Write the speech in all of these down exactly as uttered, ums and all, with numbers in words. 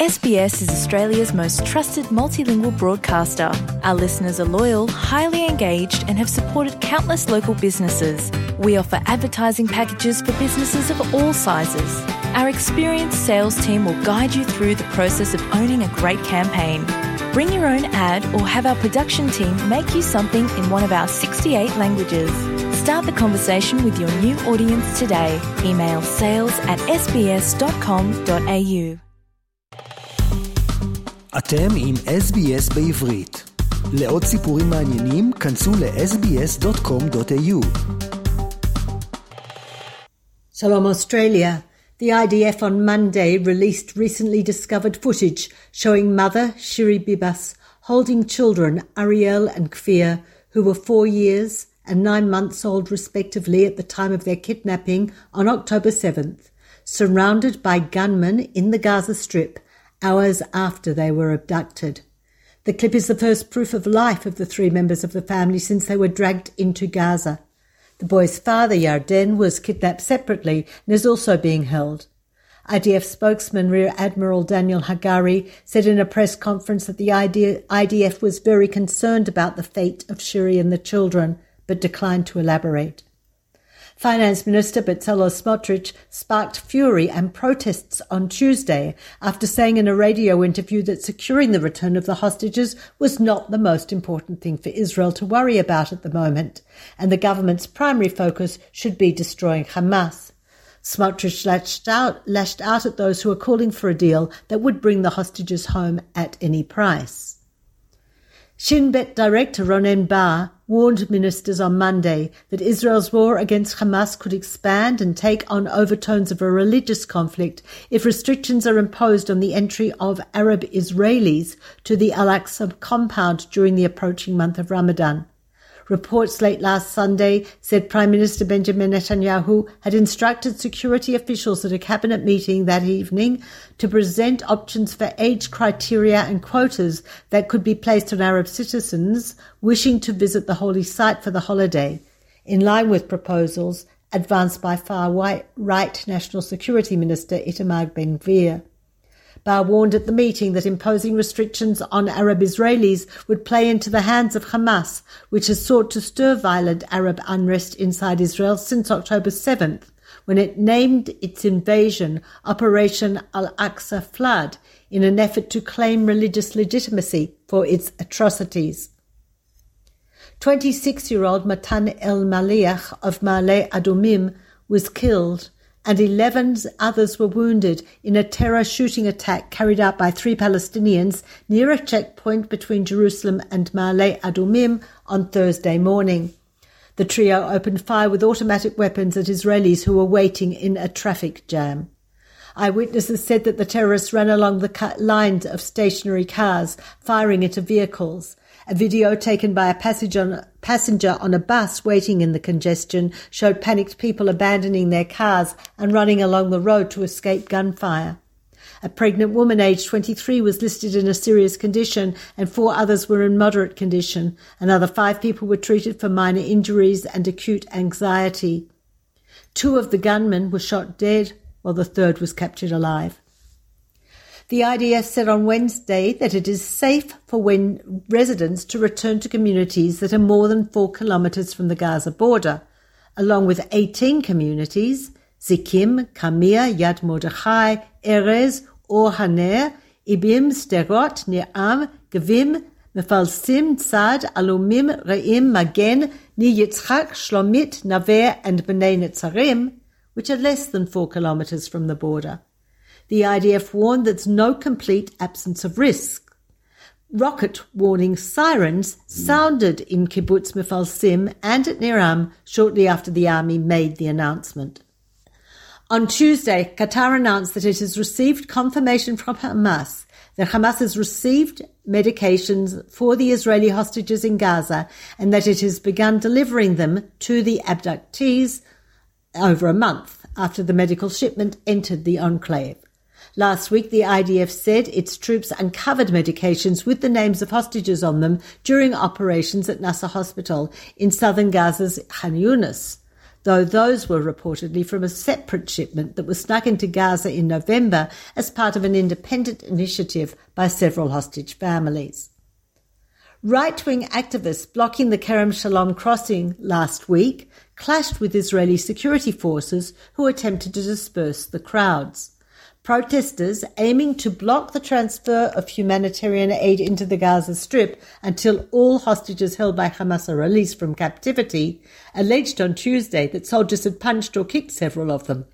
S B S is Australia's most trusted multilingual broadcaster. Our listeners are loyal, highly engaged and have supported countless local businesses. We offer advertising packages for businesses of all sizes. Our experienced sales team will guide you through the process of owning a great campaign. Bring your own ad or have our production team make you something in one of our sixty-eight languages. Start the conversation with your new audience today. Email sales at s b s dot com dot a u. אתם עם אס בי אס בעברית. לעוד סיפורים מעניינים, כנסו ל-אס בי אס דוט קום דוט איי יו. Shalom Australia. The I D F on Monday released recently discovered footage showing mother Shiri Bibas holding children Ariel and Kfir, who were four years and nine months old respectively at the time of their kidnapping on October seventh, surrounded by gunmen in the Gaza Strip hours after they were abducted. The clip is the first proof of life of the three members of the family since they were dragged into Gaza. The boy's father, Yarden, was kidnapped separately and is also being held. I D F spokesman Rear Admiral Daniel Hagari said in a press conference that the I D F was very concerned about the fate of Shiri and the children, but declined to elaborate. Finance Minister Bezalel Smotrich sparked fury and protests on Tuesday after saying in a radio interview that securing the return of the hostages was not the most important thing for Israel to worry about at the moment, and the government's primary focus should be destroying Hamas. Smotrich lashed out, lashed out at those who are calling for a deal that would bring the hostages home at any price. Shin Bet Director Ronen Bar warned ministers on Monday that Israel's war against Hamas could expand and take on overtones of a religious conflict if restrictions are imposed on the entry of Arab Israelis to the Al-Aqsa compound during the approaching month of Ramadan. Reports late last Sunday said Prime Minister Benjamin Netanyahu had instructed security officials at a cabinet meeting that evening to present options for age criteria and quotas that could be placed on Arab citizens wishing to visit the holy site for the holiday, in line with proposals advanced by far-right National Security Minister Itamar Ben-Gvir. Bar warned at the meeting that imposing restrictions on Arab Israelis would play into the hands of Hamas, which has sought to stir violent Arab unrest inside Israel since October seventh, when it named its invasion Operation Al-Aqsa Flood in an effort to claim religious legitimacy for its atrocities. twenty-six-year-old Matan El-Maliach of Ma'ale Adumim was killed, and eleven others were wounded in a terror shooting attack carried out by three Palestinians near a checkpoint between Jerusalem and Ma'ale Adumim on Thursday morning. The trio opened fire with automatic weapons at Israelis who were waiting in a traffic jam. Eyewitnesses said that the terrorists ran along the lines of stationary cars, firing into vehicles. A video taken by a passenger on a bus waiting in the congestion showed panicked people abandoning their cars and running along the road to escape gunfire. A pregnant woman aged twenty-three was listed in a serious condition and four others were in moderate condition. Another five people were treated for minor injuries and acute anxiety. Two of the gunmen were shot dead while the third was captured alive. The I D F said on Wednesday that it is safe for when residents to return to communities that are more than four kilometres from the Gaza border, along with eighteen communities, Zikim, Kamir, Yad Mordechai, Erez, Or Haner, Ibim, Sderot, Ne'am, Gevim, Mefalsim, Tzad, Alumim, Re'im, Magen, Ni Yitzchak, Shlomit, Naver and Bnei Netzarim, which are less than four kilometres from the border. The I D F warned there's no complete absence of risk. Rocket warning sirens sounded in Kibbutz Mefalsim and at Ne'am shortly after the army made the announcement. On Tuesday, Qatar announced that it has received confirmation from Hamas that Hamas has received medications for the Israeli hostages in Gaza and that it has begun delivering them to the abductees over a month after the medical shipment entered the enclave. Last week, the I D F said its troops uncovered medications with the names of hostages on them during operations at Nasser Hospital in southern Gaza's Khan Yunis. though those were reportedly from a separate shipment that was snuck into Gaza in November as part of an independent initiative by several hostage families. Right-wing activists blocking the Kerem Shalom crossing last week clashed with Israeli security forces who attempted to disperse the crowds. Protesters aiming to block the transfer of humanitarian aid into the Gaza Strip until all hostages held by Hamas are released from captivity alleged on Tuesday that soldiers had punched or kicked several of them.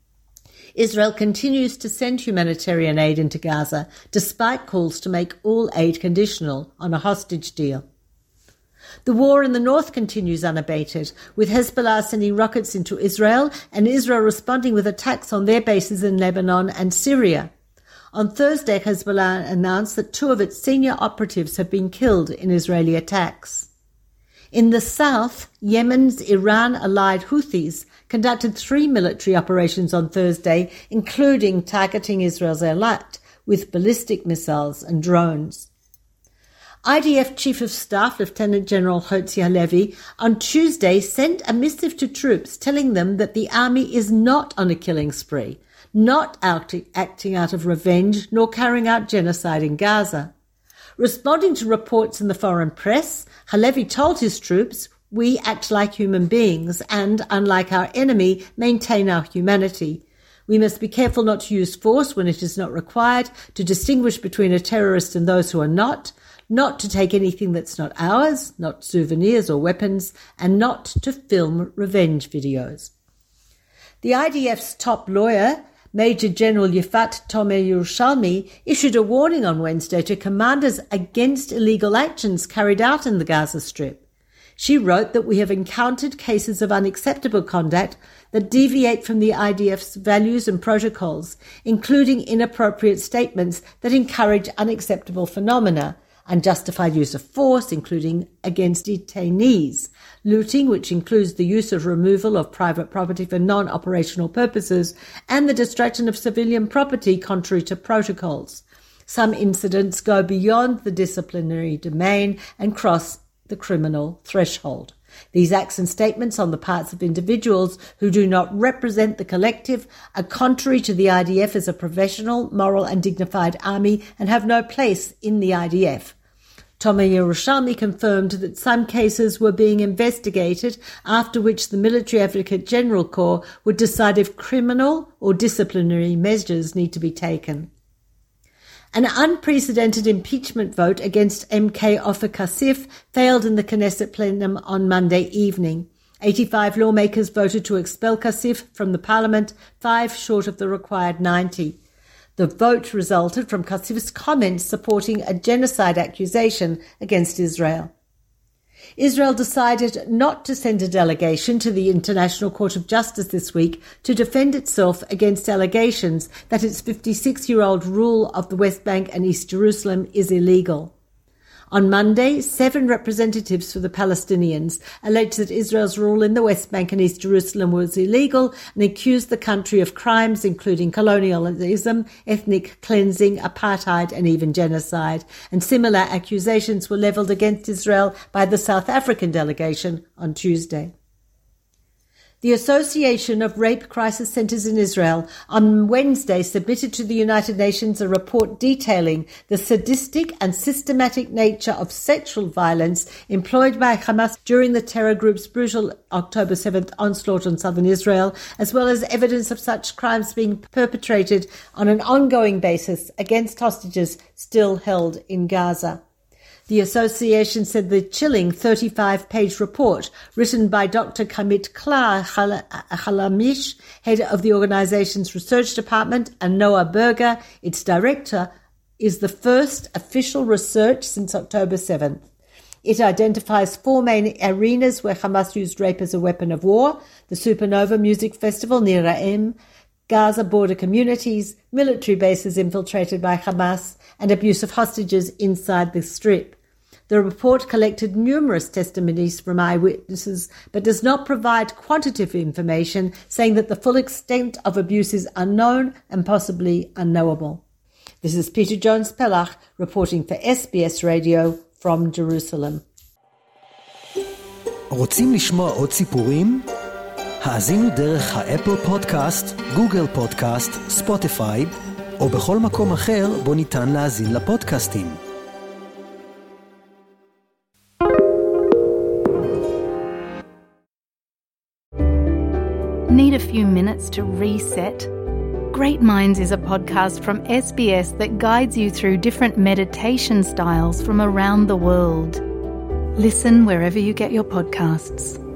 Israel continues to send humanitarian aid into Gaza, despite calls to make all aid conditional on a hostage deal. The war in the north continues unabated, with Hezbollah sending rockets into Israel and Israel responding with attacks on their bases in Lebanon and Syria. On Thursday, Hezbollah announced that two of its senior operatives have been killed in Israeli attacks. In the south, Yemen's Iran-allied Houthis conducted three military operations on Thursday, including targeting Israel's Eilat with ballistic missiles and drones. I D F Chief of Staff Lieutenant General Herzi Halevi on Tuesday sent a missive to troops telling them that the army is not on a killing spree, not out, acting out of revenge, nor carrying out genocide in Gaza. Responding to reports in the foreign press, Halevi told his troops, "We act like human beings and, unlike our enemy, maintain our humanity. We must be careful not to use force when it is not required, to distinguish between a terrorist and those who are not, not to take anything that's not ours, not souvenirs or weapons, and not to film revenge videos." The I D F's top lawyer, Major General Yifat Tomer Yerushalmi, issued a warning on Wednesday to commanders against illegal actions carried out in the Gaza Strip. She wrote that we have encountered cases of unacceptable conduct that deviate from the I D F's values and protocols, including inappropriate statements that encourage unacceptable phenomena, unjustified use of force, including against detainees, looting, which includes the use of removal of private property for non-operational purposes, and the destruction of civilian property contrary to protocols. Some incidents go beyond the disciplinary domain and cross the criminal threshold. These acts and statements on the parts of individuals who do not represent the collective are contrary to the I D F as a professional, moral and dignified army and have no place in the I D F. Tomer Yerushalmi confirmed that some cases were being investigated, after which the Military Advocate General Corps would decide if criminal or disciplinary measures need to be taken. An unprecedented impeachment vote against M K Ofer Kassif failed in the Knesset plenum on Monday evening. eighty-five lawmakers voted to expel Kassif from the parliament, five short of the required ninety. The vote resulted from Kassif's comments supporting a genocide accusation against Israel. Israel decided not to send a delegation to the International Court of Justice this week to defend itself against allegations that its fifty-six-year-old rule of the West Bank and East Jerusalem is illegal. On Monday, seven representatives for the Palestinians alleged that Israel's rule in the West Bank and East Jerusalem was illegal and accused the country of crimes including colonialism, ethnic cleansing, apartheid and even genocide. And similar accusations were levelled against Israel by the South African delegation on Tuesday. The Association of Rape Crisis Centres in Israel on Wednesday submitted to the United Nations a report detailing the sadistic and systematic nature of sexual violence employed by Hamas during the terror group's brutal October seventh onslaught on southern Israel, as well as evidence of such crimes being perpetrated on an ongoing basis against hostages still held in Gaza. The association said the chilling thirty-five page report, written by Doctor Kamit Klar Halamish, head of the organization's research department, and Noah Berger, its director, is the first official research since October seventh. It identifies four main arenas where Hamas used rape as a weapon of war: the Supernova Music Festival near Ra'im, Gaza border communities, military bases infiltrated by Hamas, and abuse of hostages inside the Strip. The report collected numerous testimonies from eyewitnesses, but does not provide quantitative information, saying that the full extent of abuse is unknown and possibly unknowable. This is Peter Jones-Pellach reporting for S B S Radio from Jerusalem. רוצים לשמוע עוד סיפורים? האזינו דרך האפל פודקאסט, גוגל פודקאסט, ספוטיפיי, או בכל מקום אחר בו ניתן להאזין לפודקאסטים. Need a few minutes to reset? Great Minds is a podcast from S B S that guides you through different meditation styles from around the world. Listen wherever you get your podcasts.